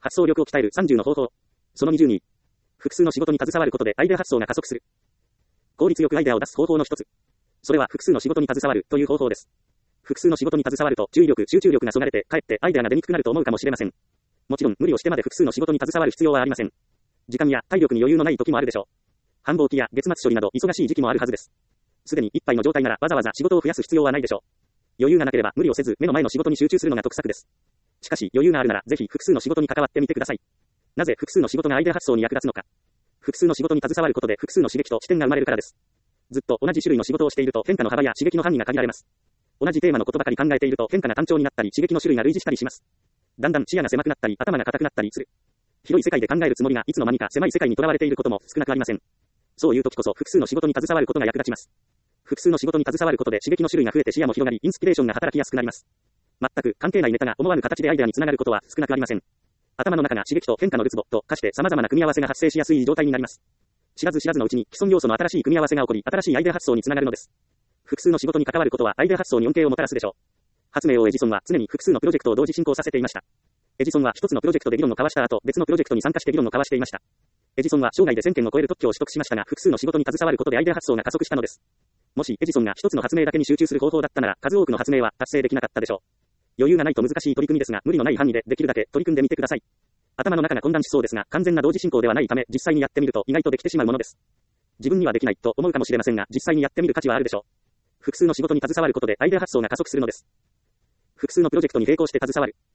発想力を鍛える30の方法。その22。複数の仕事に携わることでアイデア発想が加速する。効率よくアイデアを出す方法の一つ。それは複数の仕事に携わるという方法です。複数の仕事に携わると注意力、集中力がそがれて、かえってアイデアが出にくくなると思うかもしれません。もちろん無理をしてまで複数の仕事に携わる必要はありません。時間や体力に余裕のない時もあるでしょう。繁忙期や月末処理など忙しい時期もあるはずです。すでにいっぱいの状態ならわざわざ仕事を増やす必要はないでしょう。余裕がなければ無理をせず目の前の仕事に集中するのが得策です。しかし余裕があるならぜひ複数の仕事に関わってみてください。なぜ複数の仕事がアイデア発想に役立つのか。複数の仕事に携わることで複数の刺激と視点が生まれるからです。ずっと同じ種類の仕事をしていると変化の幅や刺激の範囲が限られます。同じテーマのことばかり考えていると変化が単調になったり刺激の種類が類似したりします。だんだん視野が狭くなったり頭が硬くなったりする。広い世界で考えるつもりがいつの間にか狭い世界にとらわれていることも少なくありません。そういう時こそ複数の仕事に携わることが役立ちます。複数の仕事に携わることで刺激の種類が増えて視野も広がりインスピレーションが働きやすくなります。全く関係ないネタが思わぬ形でアイデアにつながることは少なくありません。頭の中が刺激と変化のるつぼと化して様々な組み合わせが発生しやすい状態になります。知らず知らずのうちに既存要素の新しい組み合わせが起こり新しいアイデア発想につながるのです。複数の仕事に関わることはアイデア発想に恩恵をもたらすでしょう。発明王エジソンは常に複数のプロジェクトを同時進行させていました。エジソンは一つのプロジェクトで議論を交わした後、別のプロジェクトに参加して議論を交わしていました。エジソンは生涯で1000件を超える特許を取得しましたが、複数の仕事に携わることでアイデア発想が加速したのです。もしエジソンが一つの発明だけに集中する方法だったなら、数多くの発明は達成できなかったでしょう。余裕がないと難しい取り組みですが、無理のない範囲でできるだけ取り組んでみてください。頭の中が混乱しそうですが、完全な同時進行ではないため、実際にやってみると意外とできてしまうものです。自分にはできないと思うかもしれませんが、実際にやってみる価値はあるでしょう。複数の仕事に携わることでアイデア発想が加速するのです。複数のプロジェクトに並行して携わる。